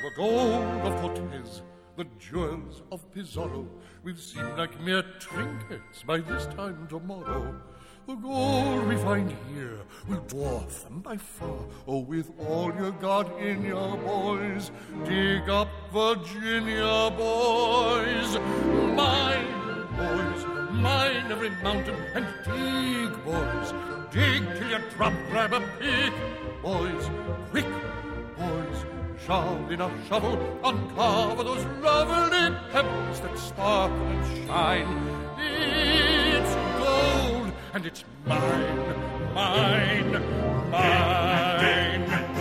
The gold of Cortez, the jewels of Pizarro will seem like mere trinkets by this time tomorrow. The gold we find here will dwarf them by far. Oh, with all you got in your boys, dig up Virginia, boys. Mine, boys, mine every mountain, and dig, boys. Dig till you drop, grab a pick, boys. Quick, boys, shove in a shovel, uncover those lovely pebbles that sparkle and shine. It's gold, and it's mine, mine, mine.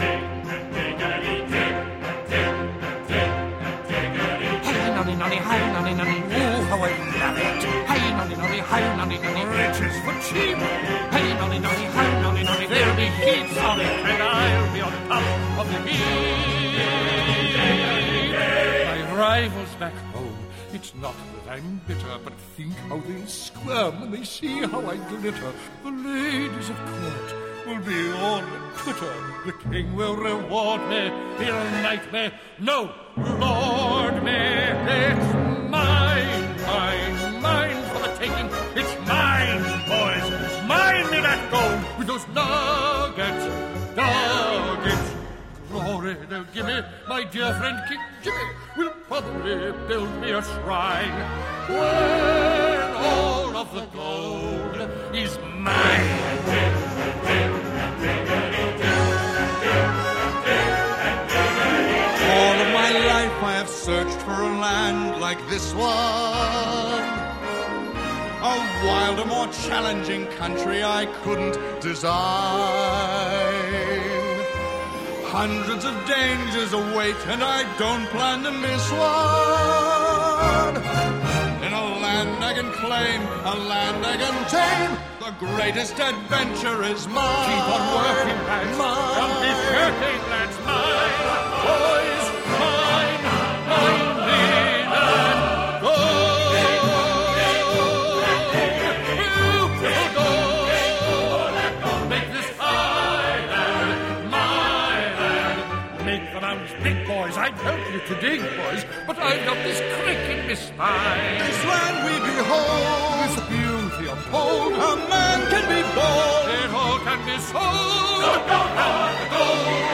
Hey, nonny, nonny, hi, nonny, nonny. Oh, how I love it. Hey, nonny, nonny, hi, nonny, nonny. Riches for cheap. Hey, nonny, nonny, hi, nonny, nonny. There'll be heaps of it, and I'll be on top of the heap. My rivals back home, it's not that I'm bitter, but think how they'll squirm when they see how I glitter. The ladies of court will be all a twitter. The king will reward me, he'll knight me, no, lord me. It's mine, mine, mine for the taking. It's mine, boys, mine me that gold with those nuggets, nuggets. Glory they'll give me, my dear friend King Jimmy will probably build me a shrine when all of the gold is mine. All of my life I have searched for a land like this one. A wilder, more challenging country I couldn't design. Hundreds of dangers await, and I don't plan to miss one. In a land I can claim, a land I can tame, the greatest adventure is mine. Keep on working, lads. Don't be shirking, lads. Mine, boys, mine, mine, me that gold. Beautiful gold. Make this island mine. Make the mountains big, boys. I'd help you to dig, boys, but I've got this crick in my spine. This land we behold, This beauty untold, a man can be bold. it all can be sold. Gold, gold, gold, gold.